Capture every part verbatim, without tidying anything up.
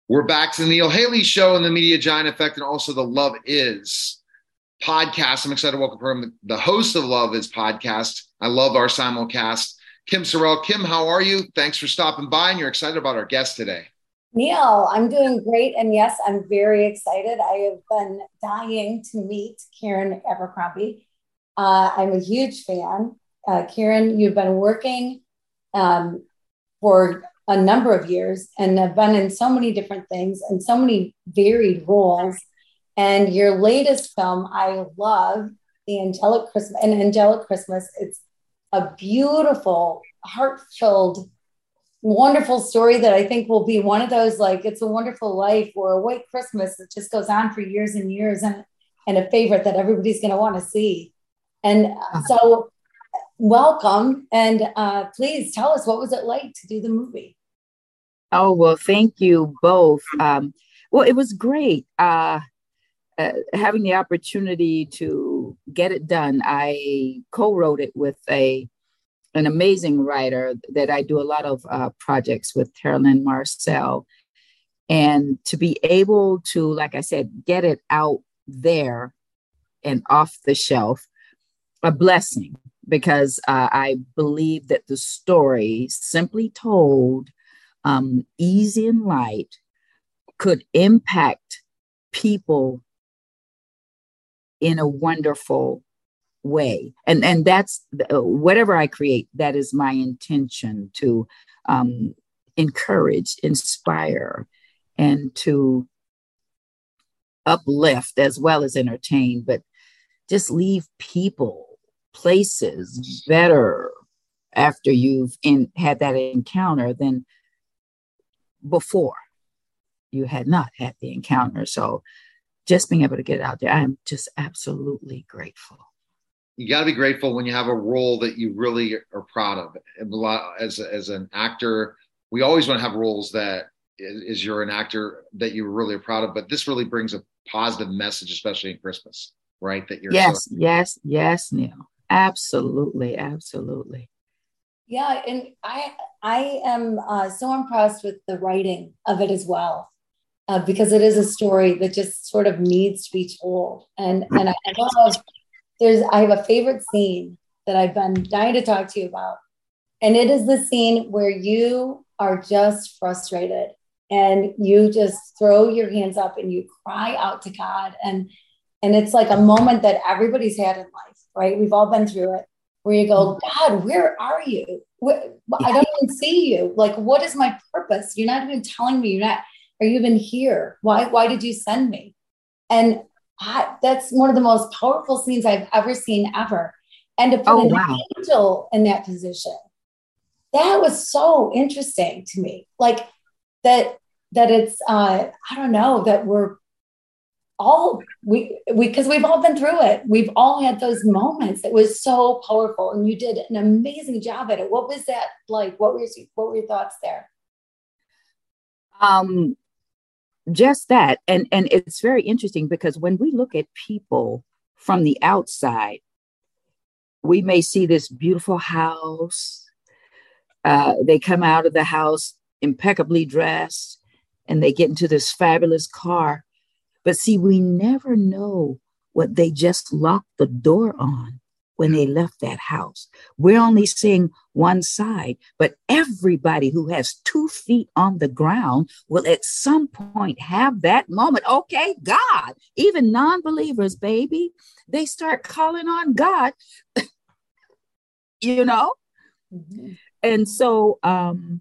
We're back to the Neil Haley Show and the Media Giant Effect, and also the Love Is podcast. I'm excited to welcome her, the host of Love Is podcast. I love our simulcast, Kim Sorrell. Kim, how are you? Thanks for stopping by, and you're excited about our guest today. Neil, I'm doing great. And yes, I'm very excited. I have been dying to meet Karen Abercrombie. Uh, I'm a huge fan. Uh, Karen, you've been working um, for a number of years and have been in so many different things and so many varied roles. And your latest film, I love, The Angelic Christmas, and Angelic Christmas. It's a beautiful, heart-filled, wonderful story that I think will be one of those, like, It's a Wonderful Life or A White Christmas that just goes on for years and years, and, and a favorite that everybody's going to want to see. And so welcome. And uh, please tell us, what was it like to do the movie? Oh, well, thank you both. Um, well, it was great uh, uh, having the opportunity to get it done. I co-wrote it with a an amazing writer that I do a lot of uh, projects with, Carolyn Marcel. And to be able to, like I said, get it out there and off the shelf, a blessing, because uh, I believe that the story, simply told, um, easy and light, could impact people in a wonderful way. And, and that's uh, whatever I create, that is my intention, to um, encourage, inspire, and to uplift as well as entertain, but just leave people, places better after you've in, had that encounter than before you had not had the encounter. So just being able to get it out there, I'm just absolutely grateful. You got to be grateful when you have a role that you really are proud of. As, as an actor, we always want to have roles that is you're an actor that you really are proud of, but this really brings a positive message, especially in Christmas, right? That you're yes, so- yes, yes, Neil. Absolutely, absolutely. Yeah, and I I am uh, so impressed with the writing of it as well, uh, because it is a story that just sort of needs to be told. And and I love, there's I have a favorite scene that I've been dying to talk to you about, and it is the scene where you are just frustrated and you just throw your hands up and you cry out to God, and and it's like a moment that everybody's had in life, right? We've all been through it, where you go, God, where are you? I don't even see you. Like, what is my purpose? You're not even telling me. You're not, are you even here? Why, why did you send me? And I, that's one of the most powerful scenes I've ever seen ever. And to put oh, an wow. angel in that position, that was so interesting to me. Like that, that it's, uh, I don't know, that we're all, we, we, because we've all been through it. We've all had those moments. It was so powerful. And you did an amazing job at it. What was that like? What were your, what were your thoughts there? Um, just that. And, and it's very interesting because when we look at people from the outside, we may see this beautiful house. Uh, they come out of the house impeccably dressed and they get into this fabulous car. But see, we never know what they just locked the door on when they left that house. We're only seeing one side, but everybody who has two feet on the ground will at some point have that moment. Okay, God, even non-believers, baby, they start calling on God, you know? Mm-hmm. And so, um,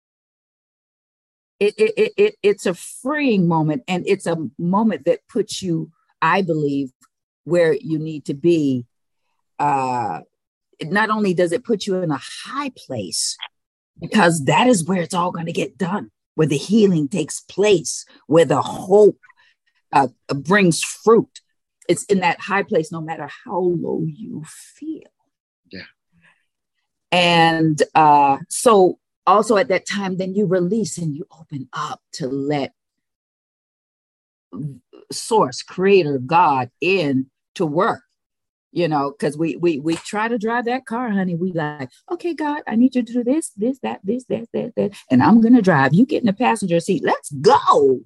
It, it, it, it's a freeing moment, and it's a moment that puts you, I believe, where you need to be. Uh, not only does it put you in a high place, because that is where it's all going to get done, where the healing takes place, where the hope uh, brings fruit. It's in that high place, no matter how low you feel. Yeah. And uh, so, also at that time, then you release and you open up to let source, creator, God in to work. you know, because we we we try to drive that car, honey. We like, okay, God, I need you to do this, this, that, this, that, that, that, and I'm gonna drive. You get in the passenger seat. Let's go.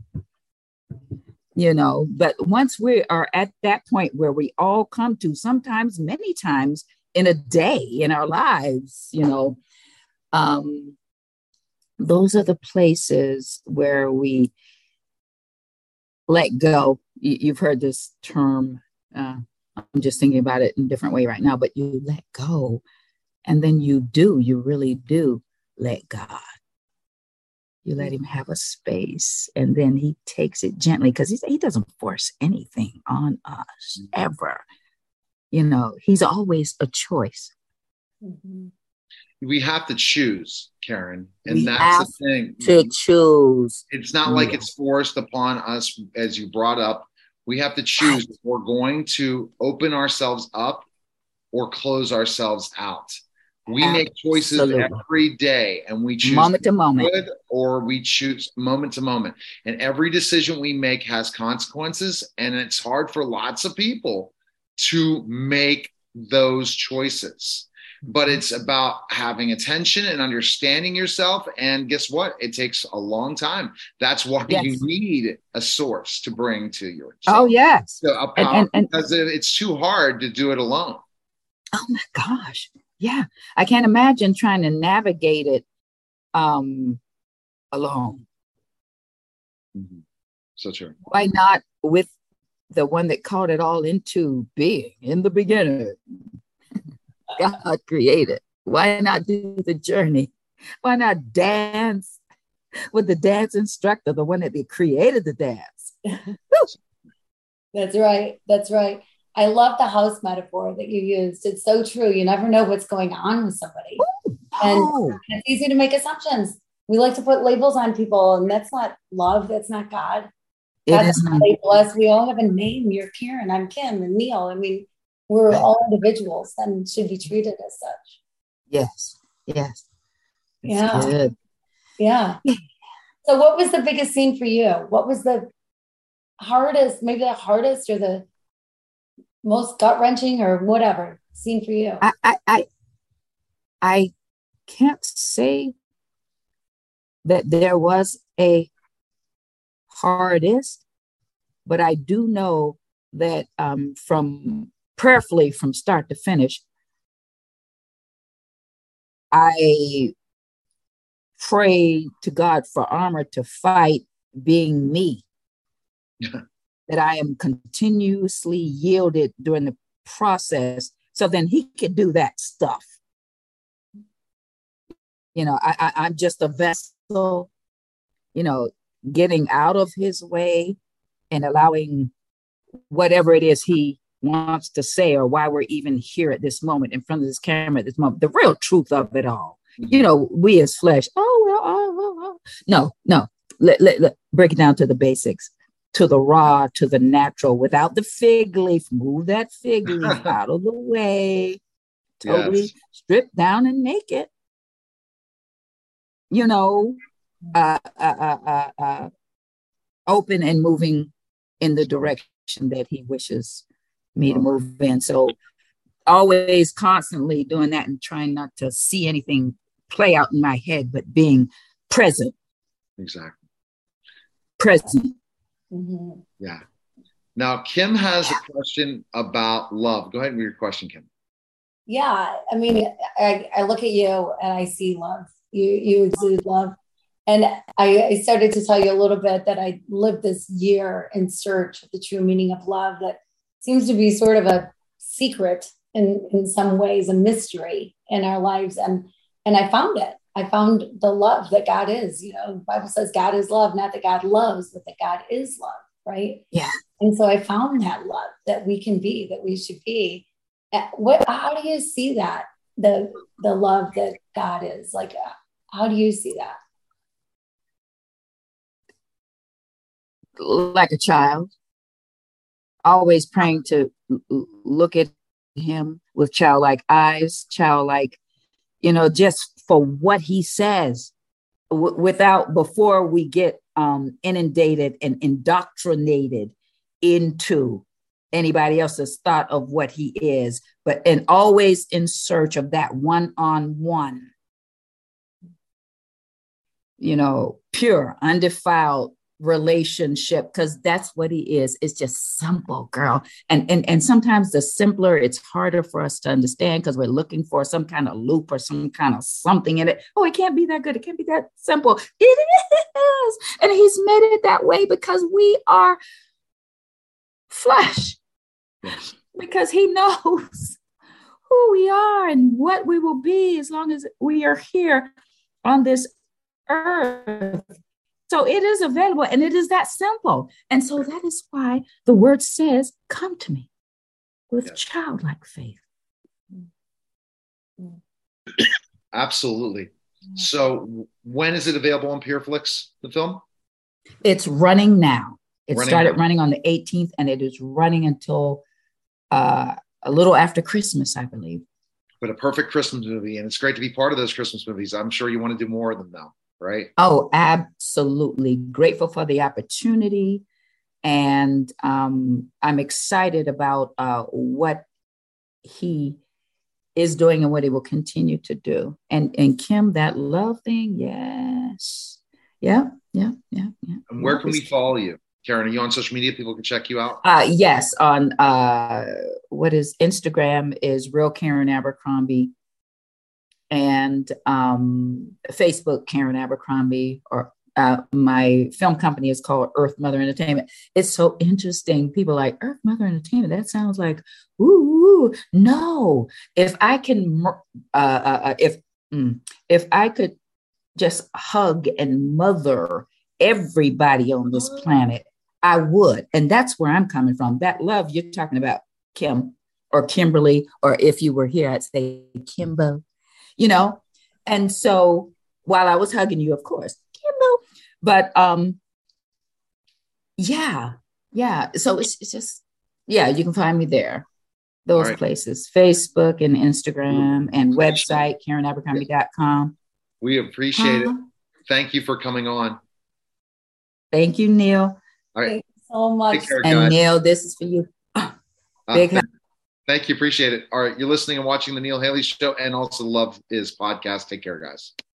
You know, but once we are at that point where we all come to, sometimes, many times in a day in our lives, you know, um, those are the places where we let go. You, you've heard this term. Uh, I'm just thinking about it in a different way right now, but you let go, and then you do, you really do let God. You let him have a space, and then he takes it gently, because he, he doesn't force anything on us ever. You know, he's always a choice. Mm-hmm. We have to choose, Karen. And we that's have the thing. To choose. It's not like yeah. it's forced upon us, as you brought up. We have to choose if we're going to open ourselves up or close ourselves out. We make choices Absolutely. every day, and we choose moment to moment, good or we choose moment to moment. And every decision we make has consequences, and it's hard for lots of people to make those choices. But it's about having attention and understanding yourself. And guess what? It takes a long time. That's why yes. you need a source to bring to yourself. Oh, yes. So a power, and, and, and, because it's too hard to do it alone. Oh, my gosh. Yeah. I can't imagine trying to navigate it um, alone. Mm-hmm. So true. Why not with the one that called it all into being in the beginning? God created. Why not do the journey? Why not dance with the dance instructor, the one that created the dance? That's right. That's right. I love the house metaphor that you used. It's so true. You never know what's going on with somebody. Ooh, oh. And it's easy to make assumptions. We like to put labels on people, and that's not love. That's not God. It God is not. Label us. We all have a name. You're Karen. I'm Kim and Neil. I mean, we're all individuals and should be treated as such. Yes. Yes. That's yeah. Good. Yeah. So what was the biggest scene for you? What was the hardest, maybe the hardest or the most gut-wrenching or whatever scene for you? I, I, I, I can't say that there was a hardest, but I do know that um, from prayerfully from start to finish, I pray to God for armor to fight being me. That I am continuously yielded during the process, so then he could do that stuff. You know, I, I, I'm just a vessel, you know, getting out of his way and allowing whatever it is he wants to say, or why we're even here at this moment in front of this camera at this moment, the real truth of it all. You know, we as flesh, oh, well, oh, oh, oh. no, no, let, let, let, break it down to the basics. To the raw, to the natural, without the fig leaf. Move that fig leaf out of the way. Totally yes. stripped down and naked. You know, uh, uh, uh, uh, uh, open and moving in the direction that he wishes me to move in. So always constantly doing that and trying not to see anything play out in my head, but being present. Exactly. Present. Mm-hmm. Yeah. Now, Kim has a question about love. Go ahead with your question, Kim. Yeah. I mean, I, I look at you and I see love. You you exude love. And I, I started to tell you a little bit that I lived this year in search of the true meaning of love that seems to be sort of a secret in, in some ways, a mystery in our lives. And, and I found it. I found the love that God is. You know, the Bible says God is love, not that God loves, but that God is love, right? Yeah. And so I found that love that we can be, that we should be. What? How do you see that? The the love that God is like. How do you see that? Like a child, always praying to look at him with childlike eyes, childlike, you know, just for what he says, w- without before we get um, inundated and indoctrinated into anybody else's thought of what he is, but and always in search of that one-on-one, you know, pure, undefiled relationship, because that's what he is. It's just simple, girl. And, and, and sometimes the simpler, it's harder for us to understand because we're looking for some kind of loop or some kind of something in it. Oh, it can't be that good. It can't be that simple. It is. And he's made it that way because we are flesh. Yes. Because he knows who we are and what we will be as long as we are here on this earth. So it is available and it is that simple. And so that is why the word says, come to me with yes. childlike faith. Absolutely. So when is it available on PureFlix, the film? It's running now. It running started now. running on the eighteenth and it is running until uh, a little after Christmas, I believe. But a perfect Christmas movie. And it's great to be part of those Christmas movies. I'm sure you want to do more of them now. Right. Oh, absolutely. Grateful for the opportunity. And um, I'm excited about uh, what he is doing and what he will continue to do. And and Kim, that love thing. Yes. Yeah. Yeah. Yeah. Yeah. And where can we follow you? Karen, are you on social media? People can check you out. Uh, yes. On uh, what is Instagram is Real Karen Abercrombie. And um, Facebook, Karen Abercrombie, or uh, my film company is called Earth Mother Entertainment. It's so interesting. People are like, Earth Mother Entertainment, that sounds like, ooh, no. If I can, uh, uh, if mm, if I could just hug and mother everybody on this planet, I would. And that's where I'm coming from. That love you're talking about, Kim, or Kimberly, or if you were here, I'd say Kimbo. You know, and so while I was hugging you, of course, Kimbo, but um, yeah, yeah. So it's, it's just, yeah, you can find me there. Those right. places, Facebook and Instagram and website, Karen Abercrombie dot com. We appreciate uh, it. Thank you for coming on. Thank you, Neil. All right. Thank you so much. Care, and guys. Neil, this is for you. Uh, Big thank, thank you. Appreciate it. All right. You're listening and watching the Neil Haley Show and also Love Is podcast. Take care, guys.